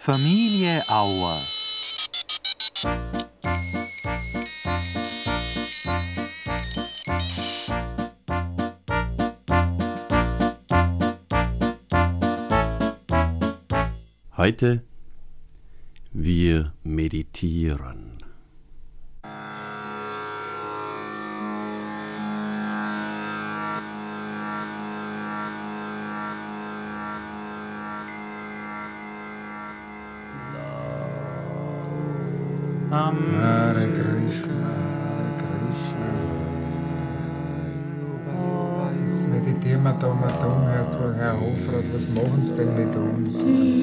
Familie Auer. Heute wir meditieren. Hare Krishna, Hare Krishna. Jetzt meditieren wir da mal tun, erst wo Herr Hofrat, was machen Sie denn mit uns?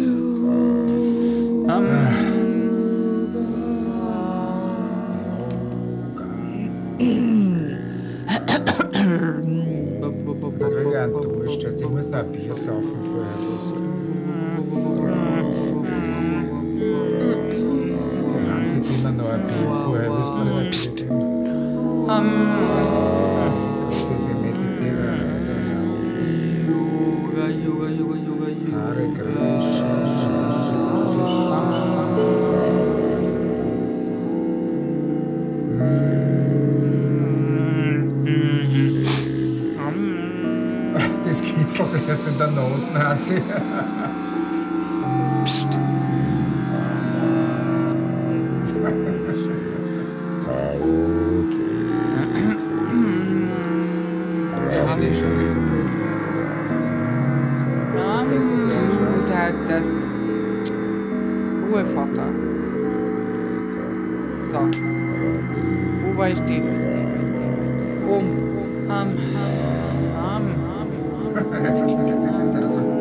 Da krieg ich einen Durst, ich muss noch ein Bier saufen vorher. Sie geben noch ein Bier vorher, müssen wir nicht ein Bier geben. Diese Meditierer, der Herr Hofrat. Hare Krishna. Das kitzelt erst in der Nase, Nancy. Psst. Das Ruhe, Vater. So. Wo war ich stehen? Jetzt ist er so.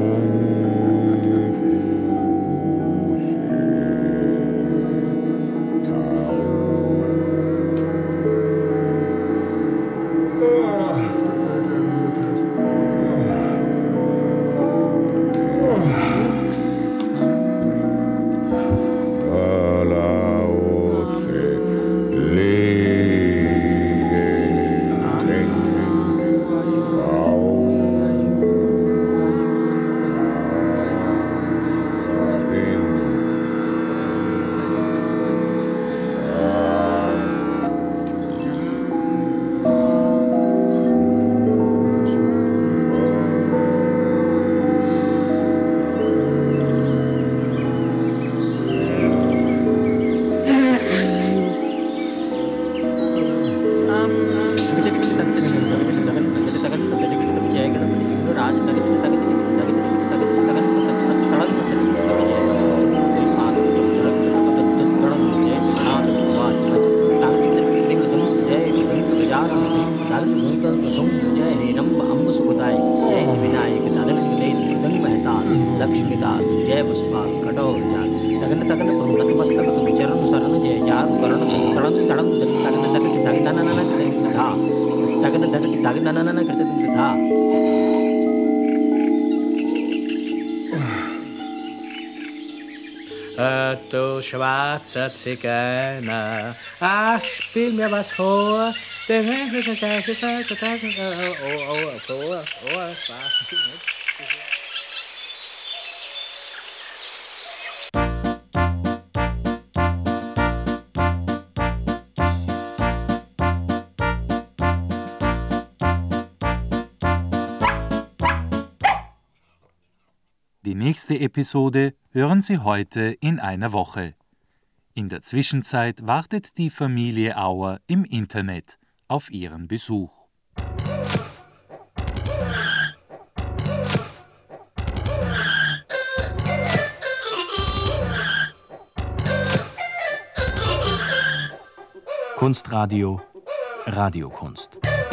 Du schwarzer Zigeuner, ach, spiel mir was vor. Die nächste Episode hören Sie heute in einer Woche. In der Zwischenzeit wartet die Familie Auer im Internet auf Ihren Besuch. Kunstradio, Radiokunst.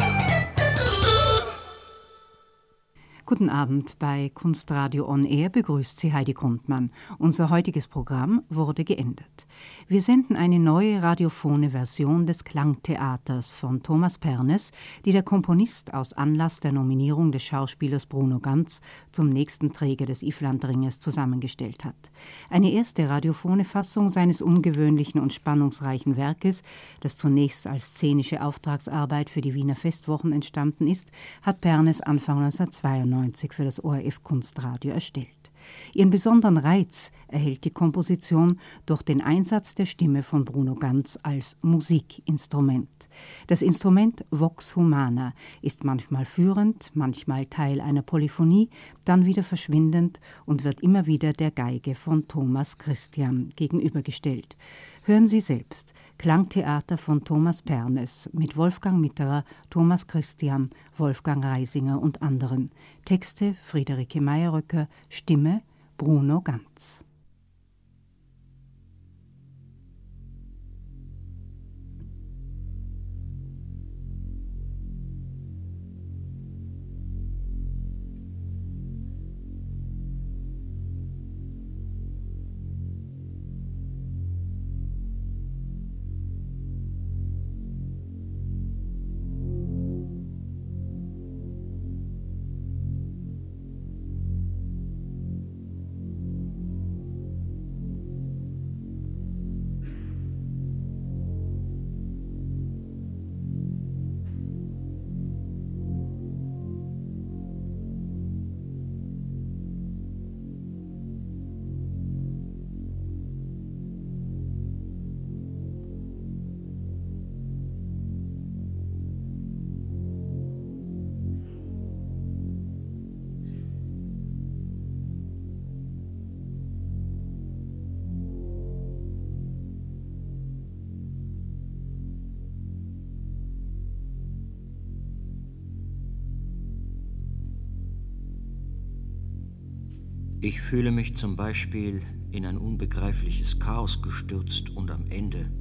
Guten Abend, bei Kunstradio On Air begrüßt Sie Heidi Grundmann. Unser heutiges Programm wurde geändert. Wir senden eine neue radiophone Version des Klangtheaters von Thomas Pernes, die der Komponist aus Anlass der Nominierung des Schauspielers Bruno Ganz zum nächsten Träger des Ifflandringes zusammengestellt hat. Eine erste radiophone Fassung seines ungewöhnlichen und spannungsreichen Werkes, das zunächst als szenische Auftragsarbeit für die Wiener Festwochen entstanden ist, hat Pernes Anfang 1992 für das ORF Kunstradio erstellt. Ihren besonderen Reiz erhält die Komposition durch den Einsatz der Stimme von Bruno Ganz als Musikinstrument. Das Instrument Vox Humana ist manchmal führend, manchmal Teil einer Polyphonie, dann wieder verschwindend und wird immer wieder der Geige von Thomas Christian gegenübergestellt. Hören Sie selbst Klangtheater von Thomas Pernes mit Wolfgang Mitterer, Thomas Christian, Wolfgang Reisinger und anderen. Texte Friederike Meyerröcker, Stimme Bruno Ganz. Ich fühle mich zum Beispiel in ein unbegreifliches Chaos gestürzt und am Ende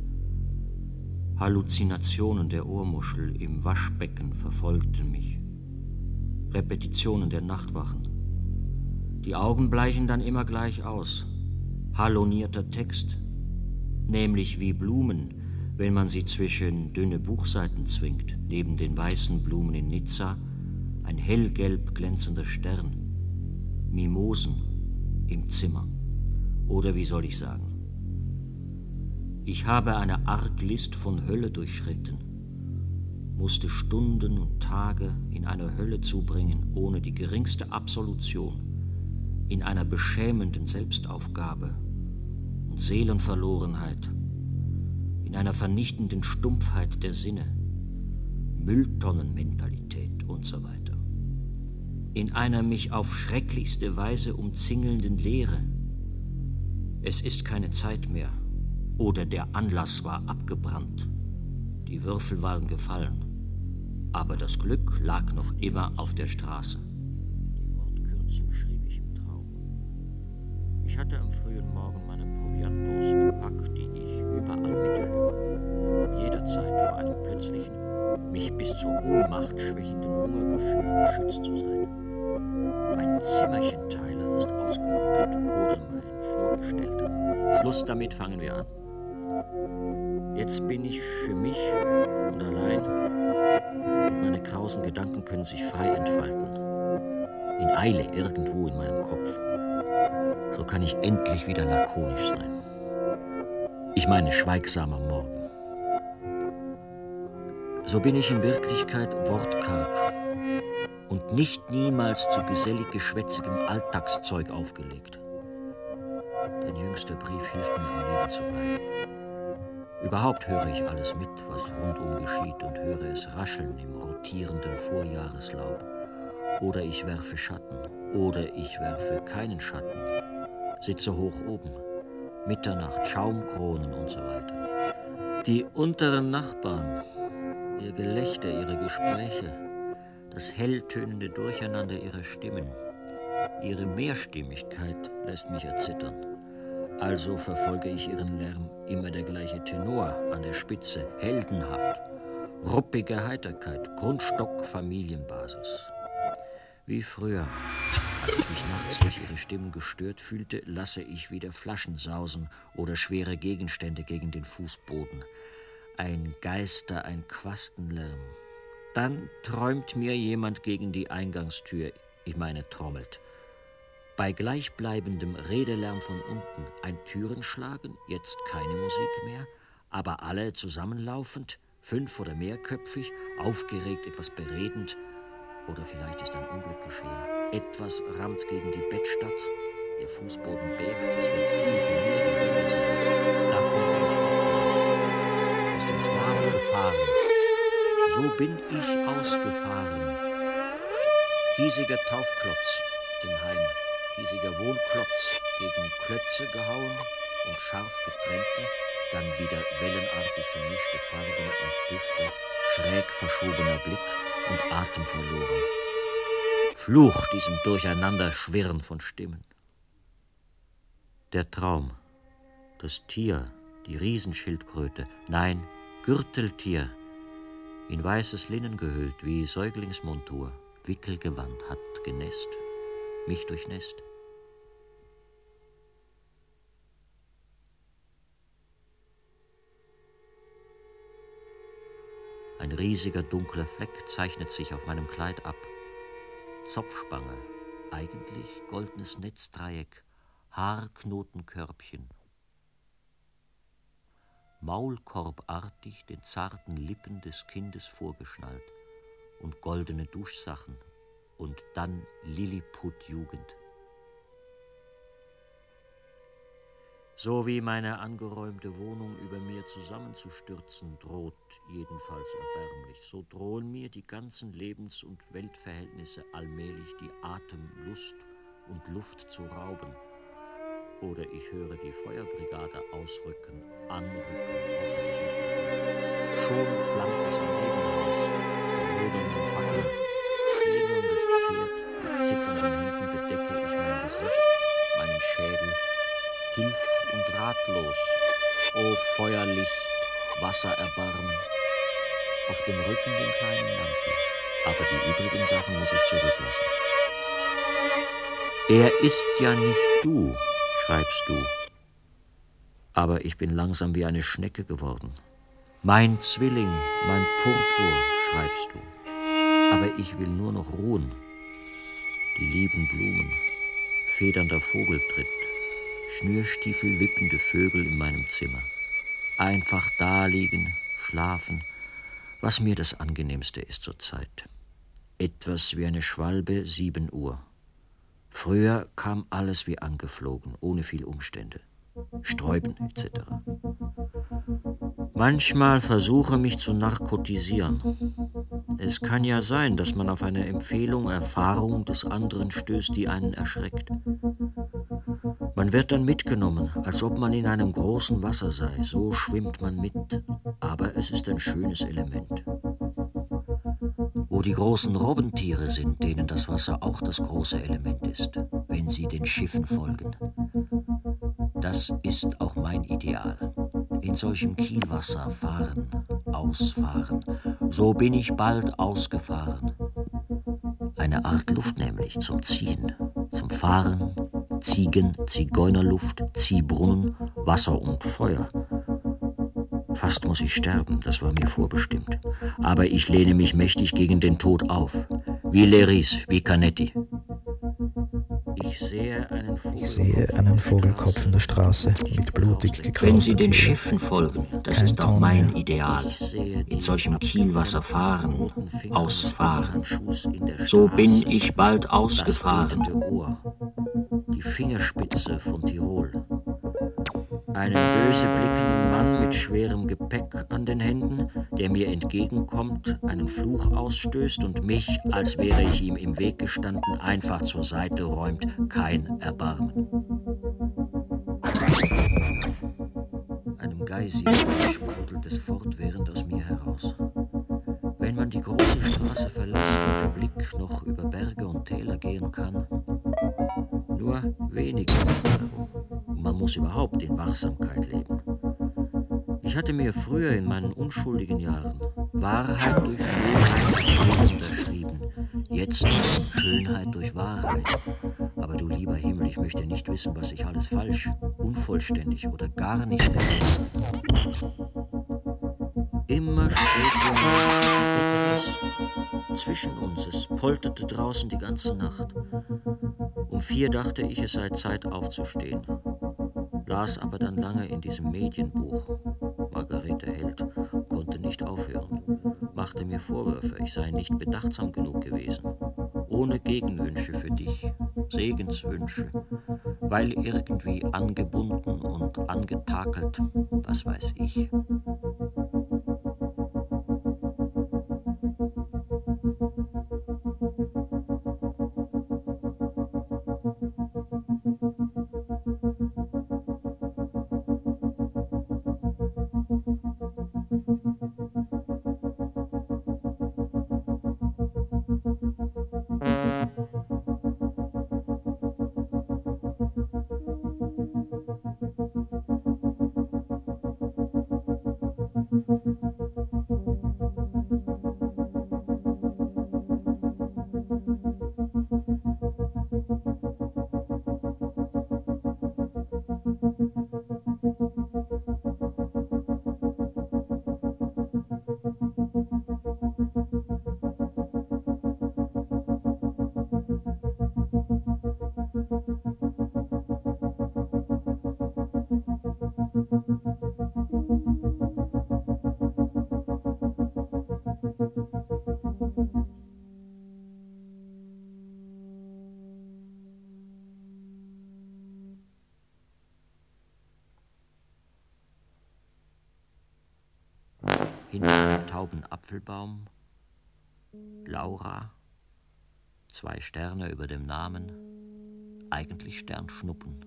Halluzinationen der Ohrmuschel im Waschbecken verfolgten mich. Repetitionen der Nachtwachen. Die Augen bleichen dann immer gleich aus. Hallonierter Text, nämlich wie Blumen, wenn man sie zwischen dünne Buchseiten zwingt, neben den weißen Blumen in Nizza ein hellgelb glänzender Stern. Mimosen im Zimmer. Oder wie soll ich sagen? Ich habe eine Arglist von Hölle durchschritten, musste Stunden und Tage in einer Hölle zubringen, ohne die geringste Absolution, in einer beschämenden Selbstaufgabe und Seelenverlorenheit, in einer vernichtenden Stumpfheit der Sinne, Mülltonnenmentalität und so weiter. In einer mich auf schrecklichste Weise umzingelnden Leere. Es ist keine Zeit mehr, oder der Anlass war abgebrannt. Die Würfel waren gefallen, aber das Glück lag noch immer auf der Straße. Die Wortkürzel schrieb ich im Traum. Ich hatte am frühen Morgen meine Proviantdose gepackt, die ich überall mithöre, um jederzeit vor einem plötzlichen, mich bis zur Ohnmacht schwächenden Hungergefühl geschützt zu sein. Mein Zimmerchenteiler ist ausgerutscht oder mein Vorgestellter. Schluss damit, fangen wir an. Jetzt bin ich für mich und allein. Meine krausen Gedanken können sich frei entfalten. In Eile irgendwo in meinem Kopf. So kann ich endlich wieder lakonisch sein. Ich meine schweigsamer Morgen. So bin ich in Wirklichkeit wortkarg und nicht niemals zu gesellig-geschwätzigem Alltagszeug aufgelegt. Dein jüngster Brief hilft mir, am Leben zu bleiben. Überhaupt höre ich alles mit, was rundum geschieht, und höre es rascheln im rotierenden Vorjahreslaub. Oder ich werfe Schatten, oder ich werfe keinen Schatten, sitze hoch oben, Mitternacht, Schaumkronen und so weiter. Die unteren Nachbarn, ihr Gelächter, ihre Gespräche, das helltönende Durcheinander ihrer Stimmen, ihre Mehrstimmigkeit lässt mich erzittern. Also verfolge ich ihren Lärm, immer der gleiche Tenor an der Spitze, heldenhaft, ruppige Heiterkeit, Grundstock, Familienbasis. Wie früher, als ich mich nachts durch ihre Stimmen gestört fühlte, lasse ich wieder Flaschen sausen oder schwere Gegenstände gegen den Fußboden. Ein Geister, ein Quastenlärm. Dann träumt mir jemand gegen die Eingangstür, ich meine trommelt. Bei gleichbleibendem Redelärm von unten ein Türenschlagen, jetzt keine Musik mehr, aber alle zusammenlaufend, 5 oder mehrköpfig, aufgeregt, etwas beredend, oder vielleicht ist ein Unglück geschehen. Etwas rammt gegen die Bettstatt, Der Fußboden bebt, es wird viel von mir die Rede sein. Davon bin ich aufgewacht, aus dem Schlafe gefahren. So bin ich ausgefahren. Hiesiger Taufklotz im Heim, hiesiger Wohnklotz gegen Klötze gehauen und scharf getrennte, dann wieder wellenartig vermischte Farben und Düfte, schräg verschobener Blick und Atem verloren. Fluch diesem Durcheinanderschwirren von Stimmen. Der Traum, das Tier, die Riesenschildkröte, nein, Gürteltier, in weißes Linnen gehüllt wie Säuglingsmontur, Wickelgewand hat genässt, mich durchnässt. Ein riesiger dunkler Fleck zeichnet sich auf meinem Kleid ab. Zopfspange, eigentlich goldenes Netzdreieck, Haarknotenkörbchen. Maulkorbartig den zarten Lippen des Kindes vorgeschnallt und goldene Duschsachen und dann Lilliput-Jugend. So wie meine angeräumte Wohnung über mir zusammenzustürzen droht, jedenfalls erbärmlich, so drohen mir die ganzen Lebens- und Weltverhältnisse allmählich die Atem, Lust und Luft zu rauben. Oder ich höre die Feuerbrigade ausrücken, anrücken, hoffentlich nicht. Schon flammt es am Nebenhaus, der lodernden Fackel, schlingerndes Pferd, mit zitternden Händen bedecke ich mein Gesicht, meinen Schädel, hilf und ratlos, o Feuerlicht, Wassererbarmen, auf dem Rücken den kleinen Mantel, aber die übrigen Sachen muss ich zurücklassen. Er ist ja nicht du, schreibst du. Aber ich bin langsam wie eine Schnecke geworden. Mein Zwilling, mein Purpur, schreibst du. Aber ich will nur noch ruhen. Die lieben Blumen, federnder Vogeltritt, Schnürstiefel wippende Vögel in meinem Zimmer. Einfach daliegen, schlafen, was mir das Angenehmste ist zur Zeit. Etwas wie eine Schwalbe, 7 Uhr. Früher kam alles wie angeflogen, ohne viel Umstände. Sträuben etc. Manchmal versuche mich zu narkotisieren. Es kann ja sein, dass man auf eine Empfehlung, Erfahrung des anderen stößt, die einen erschreckt. Man wird dann mitgenommen, als ob man in einem großen Wasser sei. So schwimmt man mit, aber es ist ein schönes Element. Wo die großen Robbentiere sind, denen das Wasser auch das große Element ist, wenn sie den Schiffen folgen. Das ist auch mein Ideal. In solchem Kielwasser fahren, ausfahren. So bin ich bald ausgefahren. Eine Art Luft nämlich zum Ziehen, zum Fahren, Ziegen, Zigeunerluft, Ziehbrunnen, Wasser und Feuer. Fast muss ich sterben, das war mir vorbestimmt. Aber ich lehne mich mächtig gegen den Tod auf. Wie Leris, wie Canetti. Ich sehe einen Vogelkopf in der Straße mit blutig gekrauster Wenn sie den Schiffen folgen, das ist auch mein Ideal. In solchem Kielwasser fahren, ausfahren. So bin ich bald ausgefahren. Die Fingerspitze von Tirol. Einen böse blickenden Mann mit schwerem Gepäck an den Händen, der mir entgegenkommt, einen Fluch ausstößt und mich, als wäre ich ihm im Weg gestanden, einfach zur Seite räumt, kein Erbarmen. Einem Geysir sprudelt es fortwährend aus mir heraus. Wenn man die große Straße verlässt und der Blick noch über Berge und Täler gehen kann, nur wenig ist darum. Man muss überhaupt in Wachsamkeit leben. Ich hatte mir früher in meinen unschuldigen Jahren Wahrheit durch Schönheit unterschrieben. Jetzt Schönheit durch Wahrheit. Aber du lieber Himmel, ich möchte nicht wissen, was ich alles falsch, unvollständig oder gar nicht bin. Immer steht zwischen uns. Es polterte draußen die ganze Nacht. Um 4 dachte ich, es sei Zeit aufzustehen. Las aber dann lange in diesem Medienbuch. Margarete Held konnte nicht aufhören, machte mir Vorwürfe, ich sei nicht bedachtsam genug gewesen. ohne Gegenwünsche für dich, Segenswünsche, weil irgendwie angebunden und angetakelt, was weiß ich. Hinter dem tauben Apfelbaum, Laura, 2 Sterne über dem Namen, eigentlich Sternschnuppen.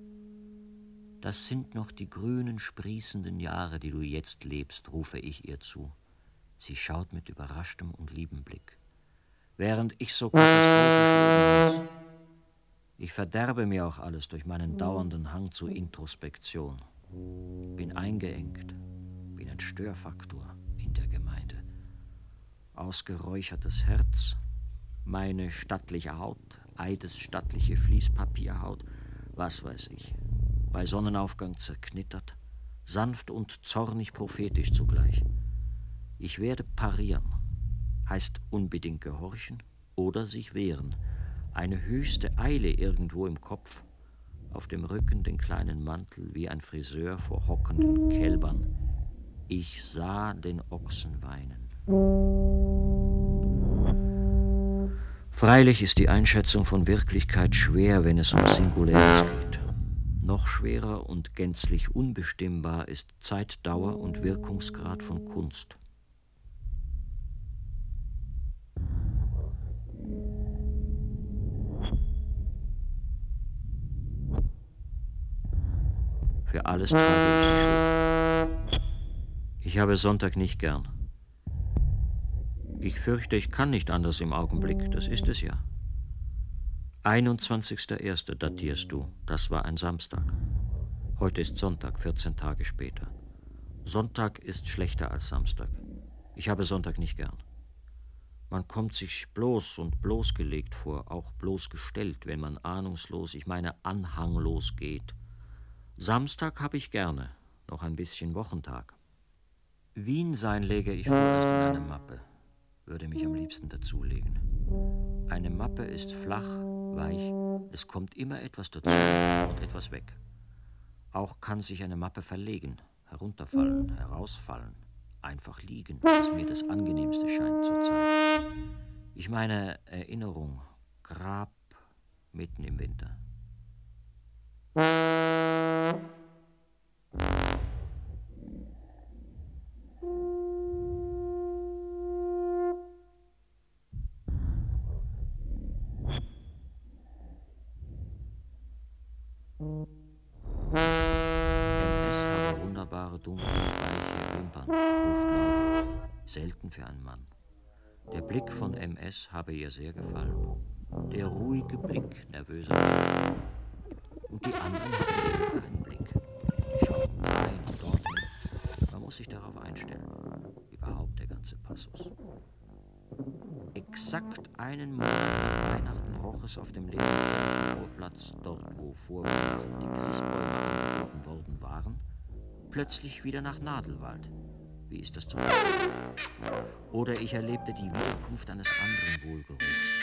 Das sind noch die grünen, sprießenden Jahre, die du jetzt lebst, rufe ich ihr zu. Sie schaut mit überraschtem und liebem Blick, während ich so katastrophisch leben muss. Ich verderbe mir auch alles durch meinen dauernden Hang zur Introspektion. Bin eingeengt, bin ein Störfaktor in der Gemeinde. Ausgeräuchertes Herz, meine stattliche Haut, eidesstattliche Fließpapierhaut, was weiß ich. Bei Sonnenaufgang zerknittert, sanft und zornig prophetisch zugleich. Ich werde parieren, heißt unbedingt gehorchen oder sich wehren. Eine höchste Eile irgendwo im Kopf, auf dem Rücken den kleinen Mantel wie ein Friseur vor hockenden Kälbern. Ich sah den Ochsen weinen. Freilich ist die Einschätzung von Wirklichkeit schwer, wenn es um Singuläres geht. Noch schwerer und gänzlich unbestimmbar ist Zeitdauer und Wirkungsgrad von Kunst. Für alles trage ich die Schuld. Ich habe Sonntag nicht gern. Ich fürchte, ich kann nicht anders im Augenblick, das ist es ja. 21.01. datierst du, das war ein Samstag. Heute ist Sonntag, 14 Tage später. Sonntag ist schlechter als Samstag. Ich habe Sonntag nicht gern. Man kommt sich bloß und bloßgelegt vor, auch bloßgestellt, wenn man ahnungslos, ich meine anhanglos geht. Samstag habe ich gerne, noch ein bisschen Wochentag. Wien sein läge ich vorerst in eine Mappe, würde mich am liebsten dazulegen. Eine Mappe ist flach, weich, es kommt immer etwas dazu und etwas weg. Auch kann sich eine Mappe verlegen, herunterfallen, herausfallen, einfach liegen, was mir das Angenehmste scheint zurzeit. Ich meine Erinnerung, Grab mitten im Winter. MS habe wunderbare, dunkle, weiche Wimpern, ruft Laura. Selten für einen Mann. Der Blick von MS habe ihr sehr gefallen. Der ruhige Blick nervöser Männer. Und die anderen haben eben keinen Blick. Die schauen rein und dorthin. Man muss sich darauf einstellen. Überhaupt der ganze Passus. Exakt einen Monat nach Weihnachten roch es auf dem leeren Vorplatz, dort wo vor Weihnachten die Christbäume angeboten worden waren, plötzlich wieder nach Nadelwald. Wie ist das zu verstehen? Oder ich erlebte die Wiederkunft eines anderen Wohlgeruchs.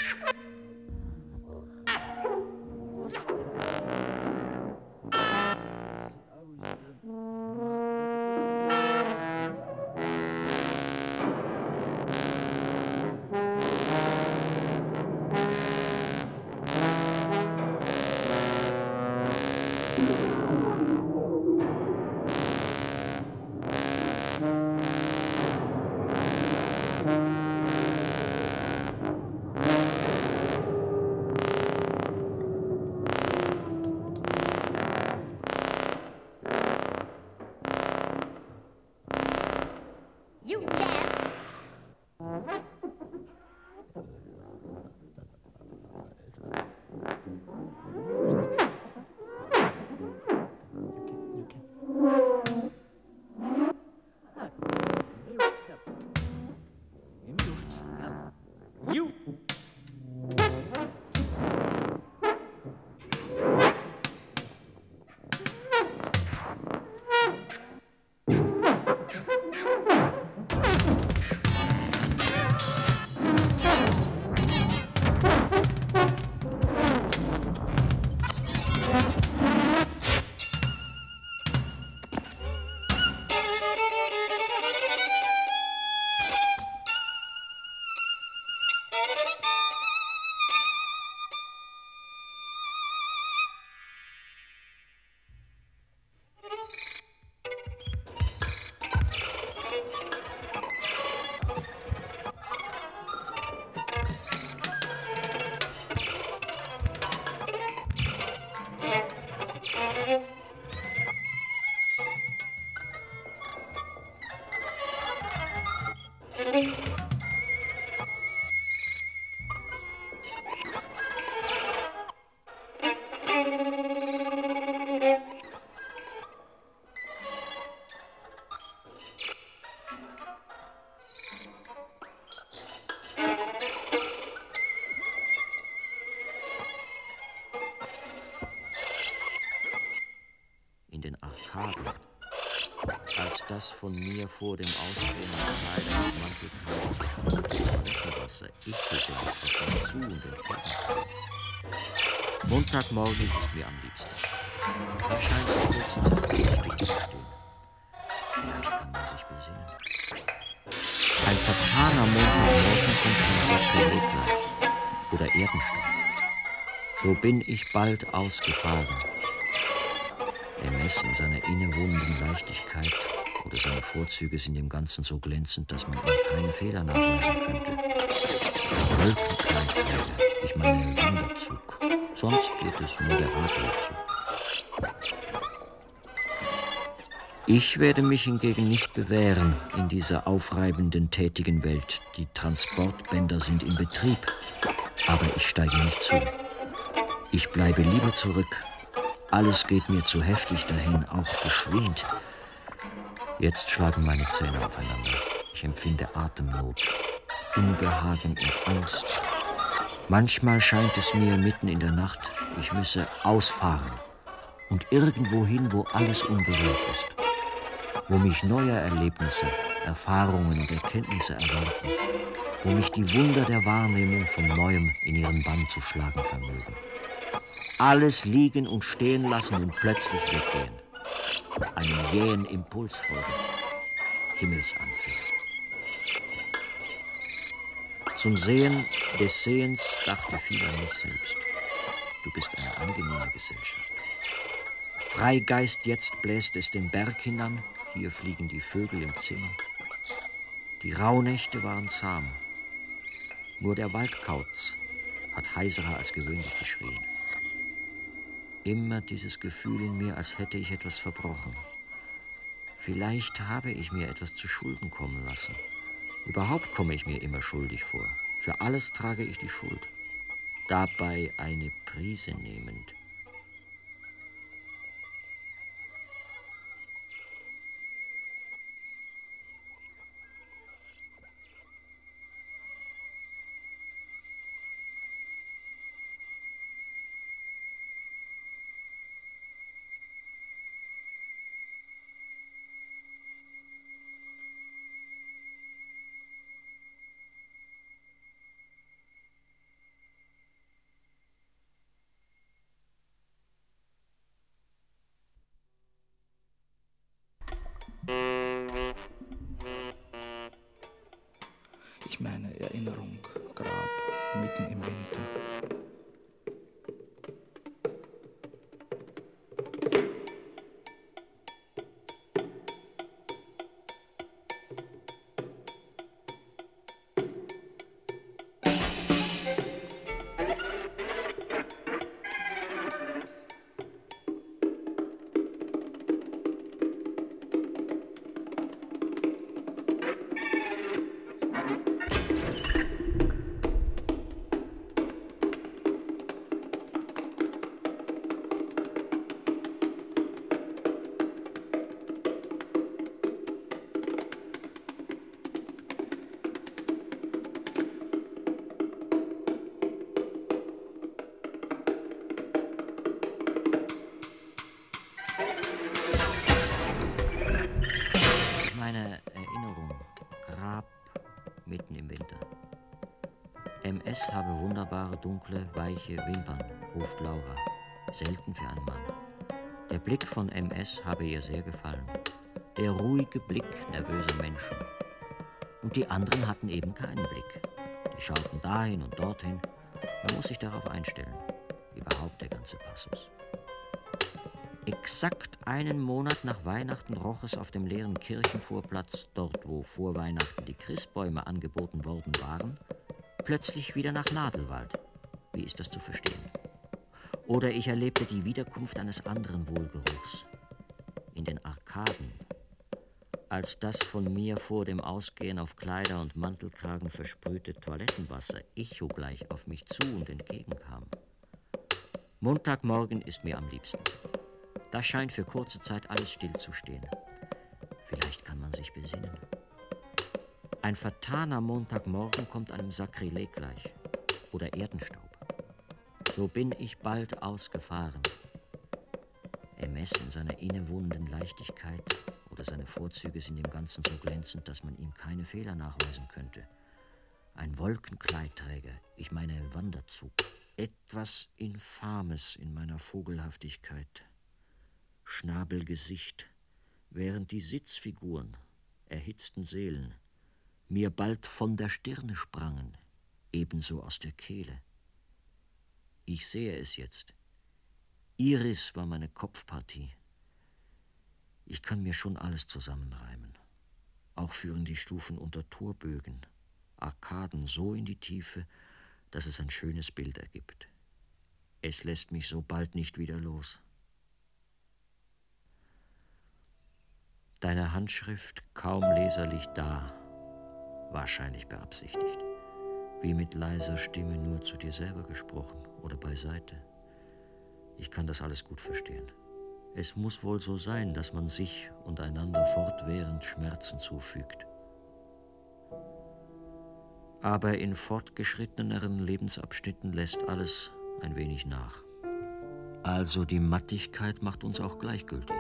den Arkaden, als das von mir vor dem Ausgehen Kleider und Mantelkreis ich schütte mich davon zu und entgegen. Montagmorgen ist mir am liebsten. Da scheint es kurz stehen zu stehen. Vielleicht kann man sich besinnen. Ein vertaner Montagmorgen kommt von Sakrilegleich oder Erdenstaub. So bin ich bald ausgefahren. MS in seiner innewohnenden Leichtigkeit oder seine Vorzüge sind im Ganzen so glänzend, dass man ihm keine Fehler nachweisen könnte. Ein Wolkenkleid, ich meine Wanderzug. Sonst geht es moderat zu. Ich werde mich hingegen nicht bewähren in dieser aufreibenden, tätigen Welt. Die Transportbänder sind in Betrieb, aber ich steige nicht zu. Ich bleibe lieber zurück. Alles geht mir zu heftig dahin, auch geschwind. Jetzt schlagen meine Zähne aufeinander. Ich empfinde Atemnot, Unbehagen und Angst. Manchmal scheint es mir mitten in der Nacht, ich müsse ausfahren und irgendwo hin, wo alles unberührt ist, wo mich neue Erlebnisse, Erfahrungen und Erkenntnisse erwarten, wo mich die Wunder der Wahrnehmung von Neuem in ihren Bann zu schlagen vermögen. Alles liegen und stehen lassen und plötzlich weggehen. Einem jähen Impuls folgen. Himmelsanfänger. Zum Sehen des Sehens dachte viel an mich selbst. Du bist eine angenehme Gesellschaft. Freigeist jetzt bläst es den Berg hinan, hier fliegen die Vögel im Zimmer. Die Rauhnächte waren zahm. Nur der Waldkauz hat heiserer als gewöhnlich geschrien. Immer dieses Gefühl in mir, als hätte ich etwas verbrochen. Vielleicht habe ich mir etwas zu Schulden kommen lassen. Überhaupt komme ich mir immer schuldig vor. Für alles trage ich die Schuld. Dabei eine Prise nehmend. Ich meine Erinnerung, Grab, mitten im Winter. MS habe wunderbare, dunkle, weiche Wimpern, ruft Laura. Selten für einen Mann. Der Blick von MS habe ihr sehr gefallen. Der ruhige Blick nervöser Menschen. Und die anderen hatten eben keinen Blick. Die schauten dahin und dorthin. Man muss sich darauf einstellen. Überhaupt der ganze Passus. Exakt einen Monat nach Weihnachten roch es auf dem leeren Kirchenvorplatz, dort wo vor Weihnachten die Christbäume angeboten worden waren, plötzlich wieder nach Nadelwald. Wie ist das zu verstehen? Oder ich erlebte die Wiederkunft eines anderen Wohlgeruchs. In den Arkaden, als das von mir vor dem Ausgehen auf Kleider und Mantelkragen versprühte Toilettenwasser echogleich auf mich zu und entgegenkam. Montagmorgen ist mir am liebsten. Da scheint für kurze Zeit alles stillzustehen. Vielleicht kann man sich besinnen. Ein vertaner Montagmorgen kommt einem Sakrileg gleich oder Erdenstaub. So bin ich bald ausgefahren. Hermès in seiner innewohnenden Leichtigkeit oder seine Vorzüge sind im Ganzen so glänzend, dass man ihm keine Fehler nachweisen könnte. Ein Wolkenkleidträger, ich meine ein Wanderzug. Etwas Infames in meiner Vogelhaftigkeit. Schnabelgesicht, während die Sitzfiguren, erhitzten Seelen, mir bald von der Stirne sprangen, ebenso aus der Kehle. Ich sehe es jetzt. Iris war meine Kopfpartie. Ich kann mir schon alles zusammenreimen. Auch führen die Stufen unter Torbögen, Arkaden so in die Tiefe, dass es ein schönes Bild ergibt. Es lässt mich so bald nicht wieder los. Deine Handschrift kaum leserlich da, wahrscheinlich beabsichtigt, wie mit leiser Stimme nur zu dir selber gesprochen oder beiseite. Ich kann das alles gut verstehen. Es muss wohl so sein, dass man sich und einander fortwährend Schmerzen zufügt. Aber in fortgeschritteneren Lebensabschnitten lässt alles ein wenig nach. Also die Mattigkeit macht uns auch gleichgültig.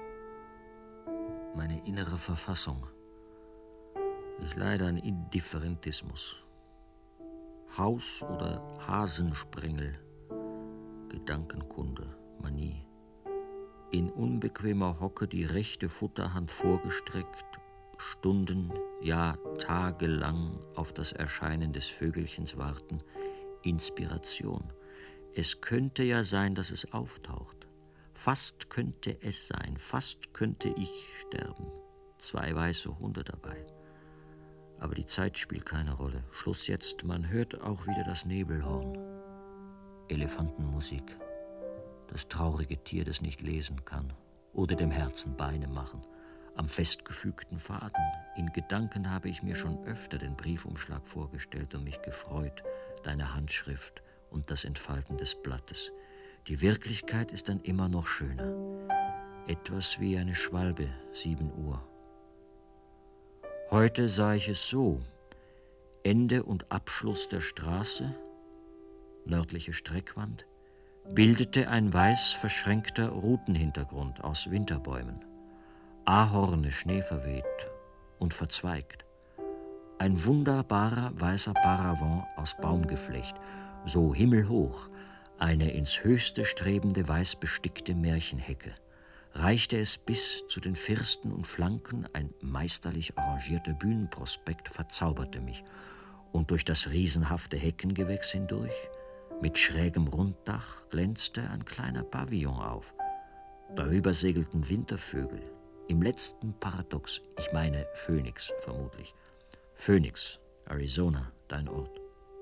Meine innere Verfassung. Ich leide an Indifferentismus. Haus- oder Hasensprengel, Gedankenkunde, Manie. In unbequemer Hocke die rechte Futterhand vorgestreckt, Stunden, ja tagelang auf das Erscheinen des Vögelchens warten. Inspiration. Es könnte ja sein, dass es auftaucht. Fast könnte es sein, fast könnte ich sterben. 2 weiße Hunde dabei. Aber die Zeit spielt keine Rolle. Schluss jetzt, man hört auch wieder das Nebelhorn. Elefantenmusik. Das traurige Tier, das nicht lesen kann. Oder dem Herzen Beine machen. Am festgefügten Faden. In Gedanken habe ich mir schon öfter den Briefumschlag vorgestellt und mich gefreut, deine Handschrift und das Entfalten des Blattes. Die Wirklichkeit ist dann immer noch schöner. Etwas wie eine Schwalbe, 7 Uhr. Heute sah ich es so: Ende und Abschluss der Straße, nördliche Streckwand, bildete ein weiß verschränkter Routenhintergrund aus Winterbäumen. Ahorne schneeverweht und verzweigt. Ein wunderbarer weißer Paravent aus Baumgeflecht, so himmelhoch, eine ins Höchste strebende weißbestickte Märchenhecke. Reichte es bis zu den Firsten und Flanken, ein meisterlich arrangierter Bühnenprospekt verzauberte mich. Und durch das riesenhafte Heckengewächs hindurch, mit schrägem Runddach, glänzte ein kleiner Pavillon auf. Darüber segelten Wintervögel. Im letzten Paradox, ich meine Phoenix vermutlich. Phoenix, Arizona, dein Ort.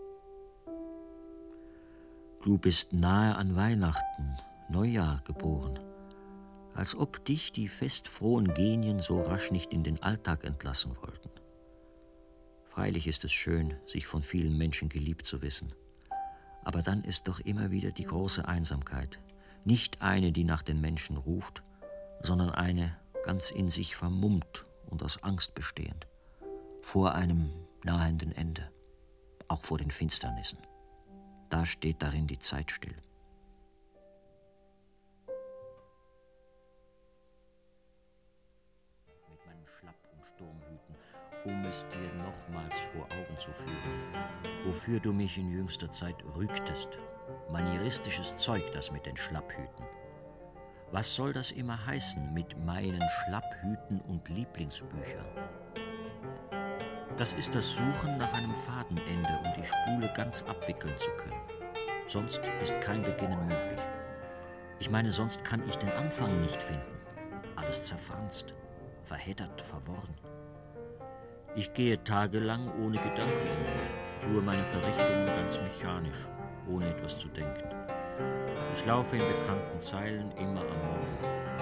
Du bist nahe an Weihnachten, Neujahr geboren. Als ob dich die festfrohen Genien so rasch nicht in den Alltag entlassen wollten. Freilich ist es schön, sich von vielen Menschen geliebt zu wissen. Aber dann ist doch immer wieder die große Einsamkeit. Nicht eine, die nach den Menschen ruft, sondern eine, ganz in sich vermummt und aus Angst bestehend. Vor einem nahenden Ende, auch vor den Finsternissen. Da steht darin die Zeit still. Mit meinen Schlapp- und Sturmhüten, um es dir nochmals vor Augen zu führen, wofür du mich in jüngster Zeit rügtest. Manieristisches Zeug, das mit den Schlapphüten. Was soll das immer heißen mit meinen Schlapphüten und Lieblingsbüchern? Das ist das Suchen nach einem Fadenende, um die Spule ganz abwickeln zu können. Sonst ist kein Beginnen möglich. Ich meine, sonst kann ich den Anfang nicht finden. Alles zerfranst, verheddert, verworren. Ich gehe tagelang ohne Gedanken umher, tue meine Verrichtungen ganz mechanisch, ohne etwas zu denken. Ich laufe in bekannten Zeilen immer am Morgen.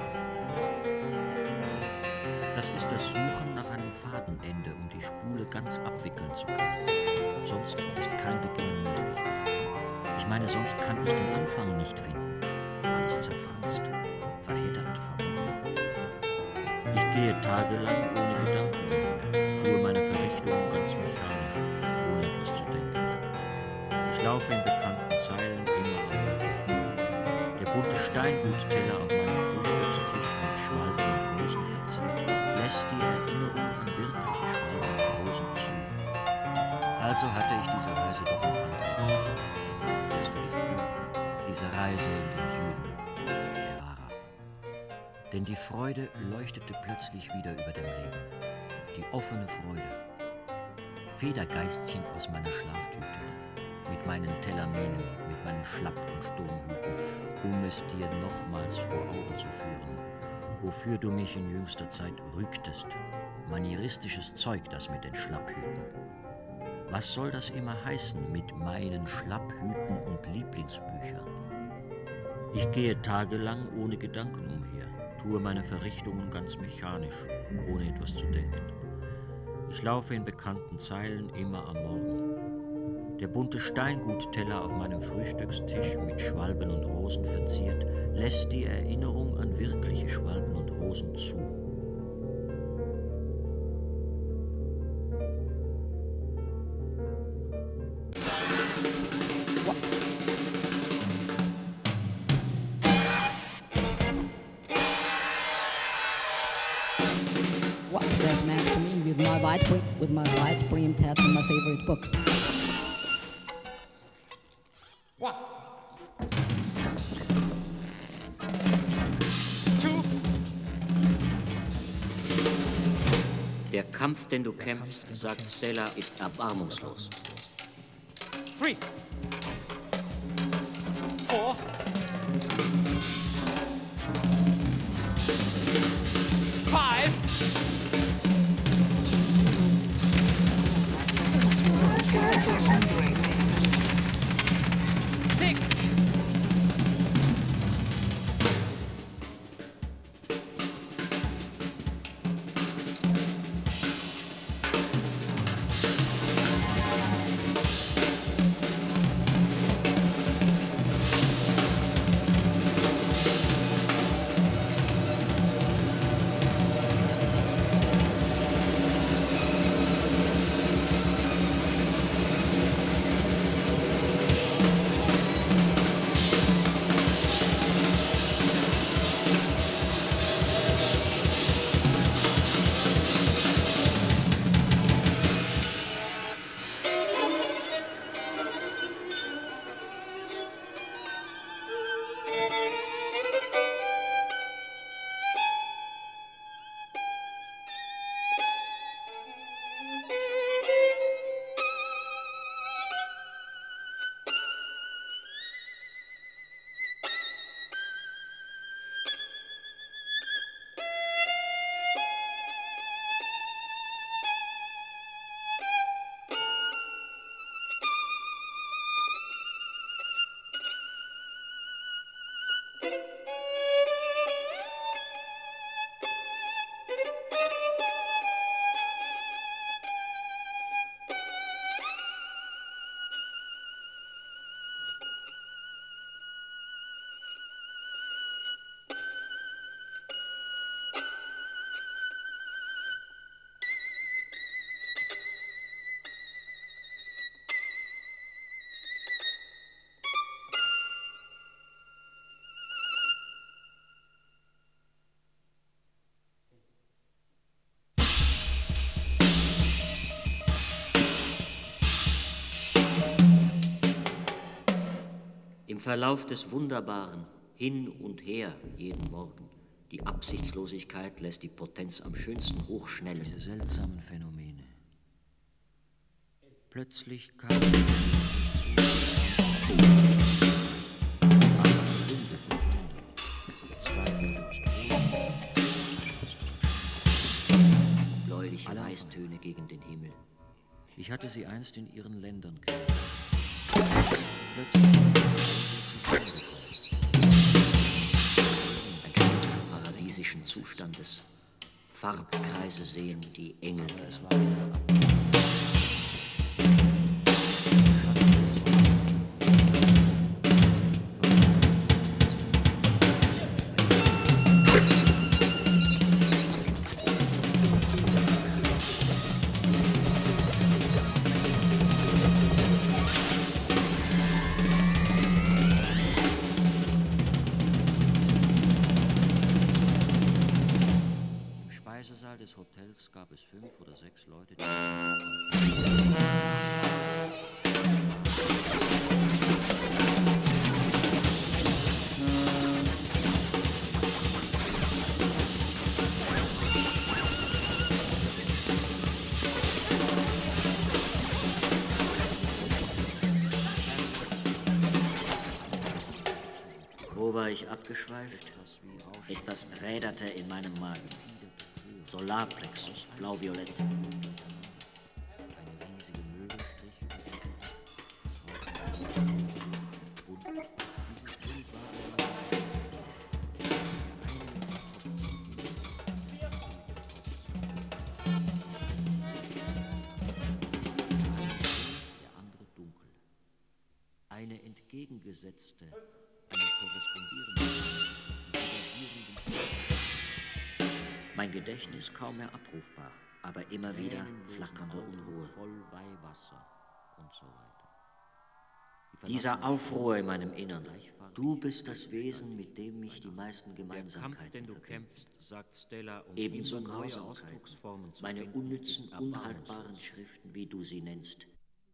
Das ist das Suchen nach einem Fadenende, um die Spule ganz abwickeln zu können. Sonst ist kein Beginnen möglich. Ich meine, sonst kann ich den Anfang nicht finden. Alles zerfranst, verheddert, verworren. Ich gehe tagelang ohne Gedanken umher, tue meine Verrichtungen ganz mechanisch, ohne etwas zu denken. Ich laufe in bekannten Zeilen immer am Morgen. Der bunte Steinhutteller auf meinem Frühstück Also hatte ich diese Reise doch noch antreten. Wirst du dich freuen? Diese Reise in den Süden, Ferrara. Denn die Freude leuchtete plötzlich wieder über dem Leben. Die offene Freude. Federgeistchen aus meiner Schlaftüte, mit meinen Tellerminen, mit meinen Schlapp- und Sturmhüten, um es dir nochmals vor Augen zu führen, wofür du mich in jüngster Zeit rügtest. Manieristisches Zeug, das mit den Schlapphüten. Was soll das immer heißen mit meinen Schlapphüten und Lieblingsbüchern? Ich gehe tagelang ohne Gedanken umher, tue meine Verrichtungen ganz mechanisch, ohne etwas zu denken. Ich laufe in bekannten Zeilen immer am Morgen. Der bunte Steingutteller auf meinem Frühstückstisch mit Schwalben und Rosen verziert, lässt die Erinnerung an wirkliche Schwalben und Rosen zu. What's that man to me with my white brimmed hat and my favorite books? One, two. Der Kampf, den du kämpfst, sagt Stella, ist erbarmungslos. 3, 4, 5. Im Verlauf des Wunderbaren, hin und her jeden Morgen, die Absichtslosigkeit lässt die Potenz am schönsten hochschnellen. Diese seltsamen Phänomene. Plötzlich kam bläuliche Weißtöne gegen den Himmel. Ich hatte sie einst in ihren Ländern gesehen. Plötzlich ein paradiesischen Zustandes. Farbkreise sehen die Engel. Es war des Hotels gab es 5 oder 6 Leute, die Wo war ich abgeschweift? Etwas räderte in meinem Magen. Solarplexus, blau-violett. Eine entgegengesetzte, eine korrespondierende. Mein Gedächtnis kaum mehr abrufbar, aber immer wieder flackernde Unruhe. Voll Weihwasser und so weiter. Dieser Aufruhr in meinem Innern. Du bist das Wesen, mit dem mich die meisten Gemeinsamkeiten Kampf, den du verbinden. kämpfst, sagt Stella, um Ebenso immer neue Grausamkeiten, Ausdrucksformen zu meine finden, unnützen, ist unhaltbaren Schriften, wie du sie nennst.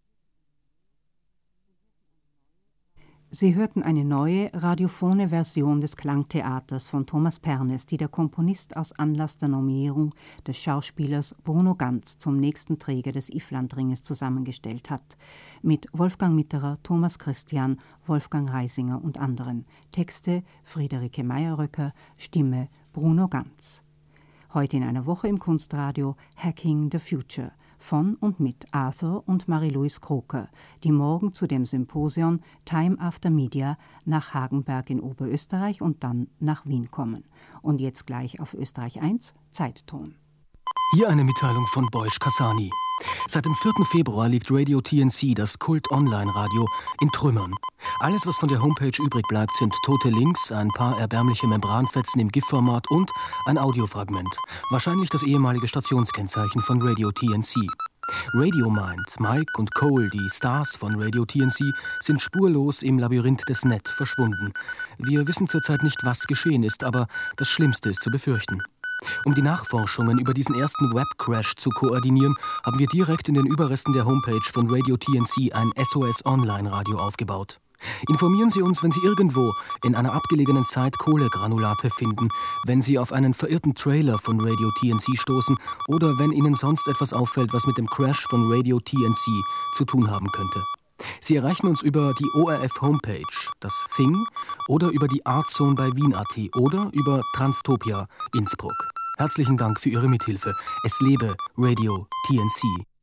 Sie hörten eine neue, radiophone Version des Klangtheaters von Thomas Pernes, die der Komponist aus Anlass der Nominierung des Schauspielers Bruno Ganz zum nächsten Träger des Ifflandringes zusammengestellt hat. Mit Wolfgang Mitterer, Thomas Christian, Wolfgang Reisinger und anderen. Texte Friederike Meyer-Röcker, Stimme Bruno Ganz. Heute in einer Woche im Kunstradio Hacking the Future von und mit Arthur und Marie-Louise Kroker, die morgen zu dem Symposion Time After Media nach Hagenberg in Oberösterreich und dann nach Wien kommen. Und jetzt gleich auf Österreich 1, Zeitton. Hier eine Mitteilung von Boyce Cassani. Seit dem 4. Februar liegt Radio TNC, das Kult-Online-Radio, in Trümmern. Alles, was von der Homepage übrig bleibt, sind tote Links, ein paar erbärmliche Membranfetzen im GIF-Format und ein Audiofragment. Wahrscheinlich das ehemalige Stationskennzeichen von Radio TNC. Radio Mind, Mike und Cole, die Stars von Radio TNC, sind spurlos im Labyrinth des Net verschwunden. Wir wissen zurzeit nicht, was geschehen ist, aber das Schlimmste ist zu befürchten. Um die Nachforschungen über diesen ersten Webcrash zu koordinieren, haben wir direkt in den Überresten der Homepage von Radio TNC ein SOS-Online-Radio aufgebaut. Informieren Sie uns, wenn Sie irgendwo in einer abgelegenen Zeit Kohlegranulate finden, wenn Sie auf einen verirrten Trailer von Radio TNC stoßen oder wenn Ihnen sonst etwas auffällt, was mit dem Crash von Radio TNC zu tun haben könnte. Sie erreichen uns über die ORF-Homepage, das Thing, oder über die Artzone bei Wien.at oder über Transtopia Innsbruck. Herzlichen Dank für Ihre Mithilfe. Es lebe Radio TNC.